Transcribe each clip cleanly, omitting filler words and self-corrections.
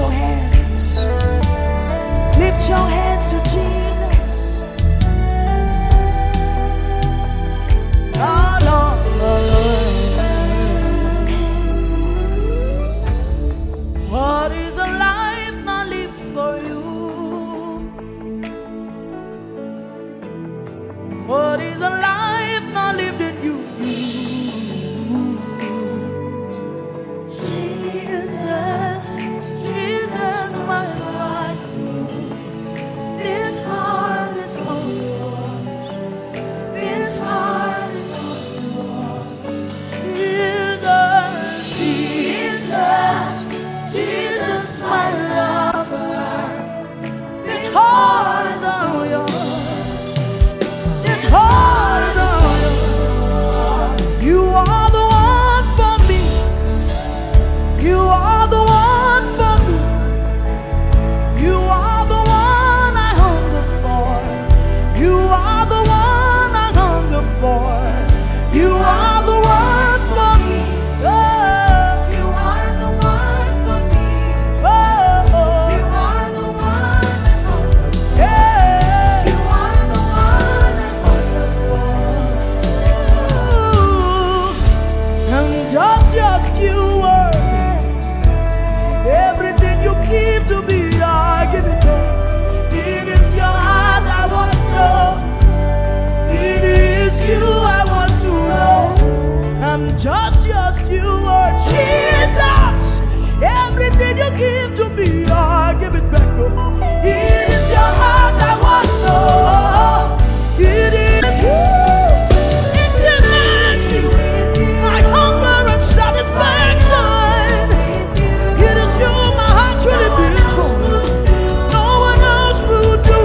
your hands. Lift your hands to Jesus. Oh, Lord, Lord. What is a life not lived for you? What is a life not lived in you? Jesus, Jesus, my life. This heart is all yours. This heart is all yours. Jesus, Jesus, Jesus, my lover. This heart is all yours. This heart is all yours. You are the one for me. You are the one for me. You are the one I hunger for. You are the one I hunger for. You are the one for me. Oh, you are the one for me. Oh, you are the one I hunger for. Yeah, you are the one I hunger for. I'm just your steward. Everything you give to me, I give it to you. It is your heart I want to know. It is you I want to know. I'm just your steward, Jesus. Everything you give to me, I give it back to you. It is your heart I want to know. It is you. Intimacy, my hunger and satisfaction. It is you my heart truly beats for. No one else will do.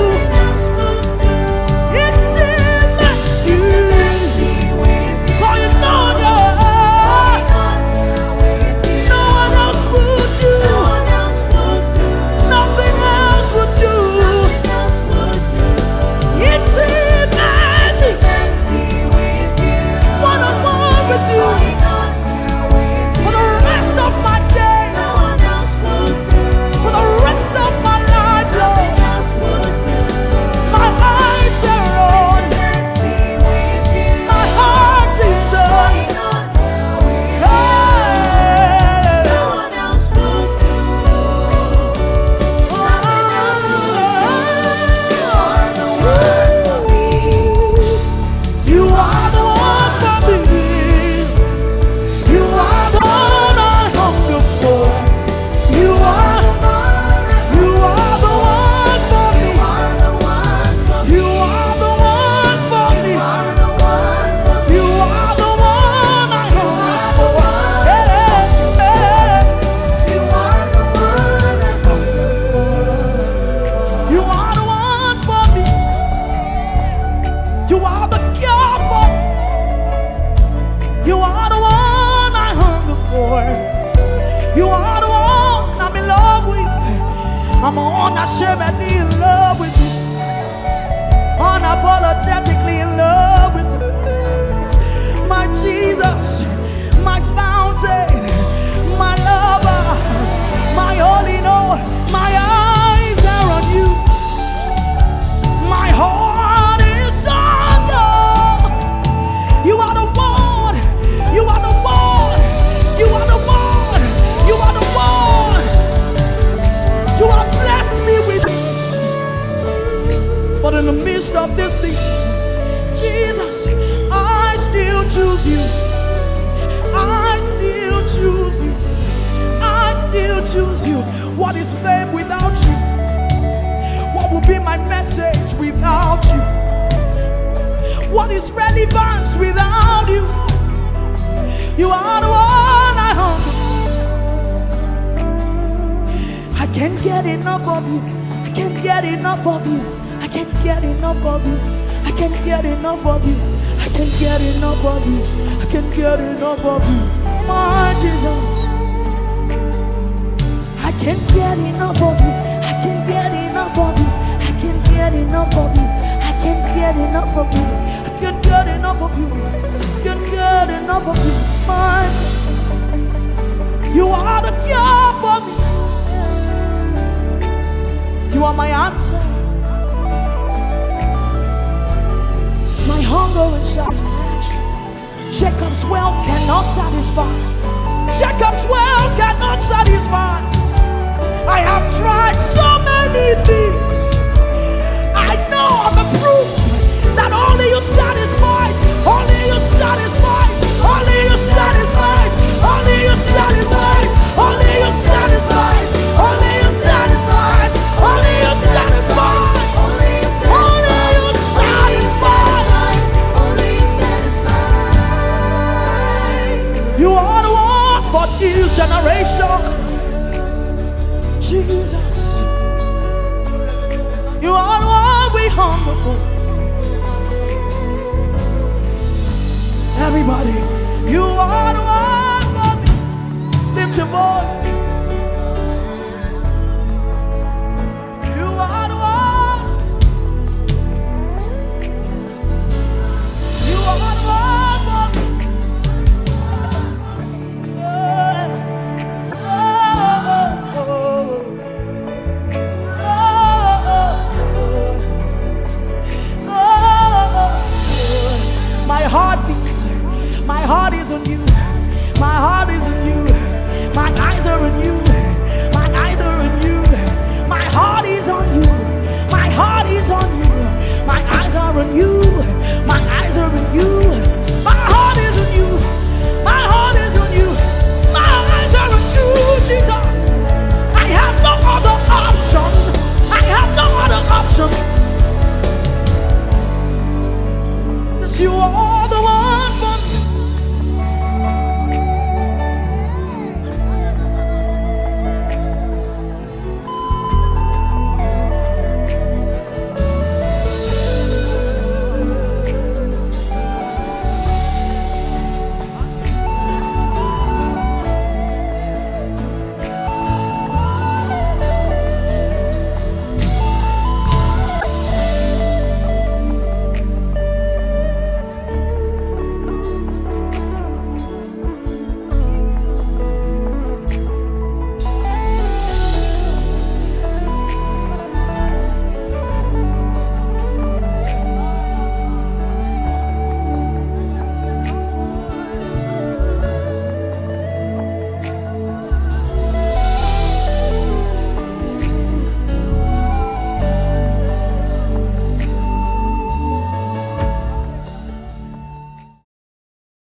Intimacy, for you know that no one else will do. Nothing else will do. Intimacy, one-on-one with you for the rest of my days, for the rest of my life, Lord. My eyes are on, my heart is on. You are the one for me. You are the one I hunger for. You are the one for me. You are the one for me. You are the one I hunger for. Hey, hey. You are the one I hunger for. You are the one for me. You are the cure for. You are the one I hunger for. You are the one I'm in love with. I'm unashamedly in love with you. Unapologetically in love with you. My Jesus, my fountain, my lover, my all in all. My eyes are on you. My heart is on you. You are the one. You are the one. You are the one. You are the one. You have blessed me with things. But in the midst of these things, Jesus, I still choose you. I still choose you. I still choose you. What is fame without you? What will be my message without you? What is relevance without you? You are the one I hunger for. I can't get enough of you. I can't get enough of you. I can't get enough of you. I can't get enough of you. I can't get enough of you. I can't get enough of you. My Jesus. I can't get enough of you. I can't get enough of you. I can't get enough of you. I can't get enough of you. I can't get enough of you. I can't get enough of you. My Jesus. You are the cure for me. You are my answer, my hunger and satisfaction. Jacob's well cannot satisfy. Jacob's well cannot satisfy. I have tried so many things. I know I'm a proof that only you satisfies, only you satisfies, only you satisfies, only you satisfies, only you satisfies, only you satisfies, only you satisfies, only you satisfies, only you satisfies. You are the one for this generation, Jesus. You are the one we hunger for. Everybody, you are the one for me. Lift your voice. You are the one. You are the one for me. My heart beats, my heart is on you, my heart is on you, my eyes are on you, my eyes are on you, my heart is on you, my heart is on you, my eyes are on you, my eyes are on you.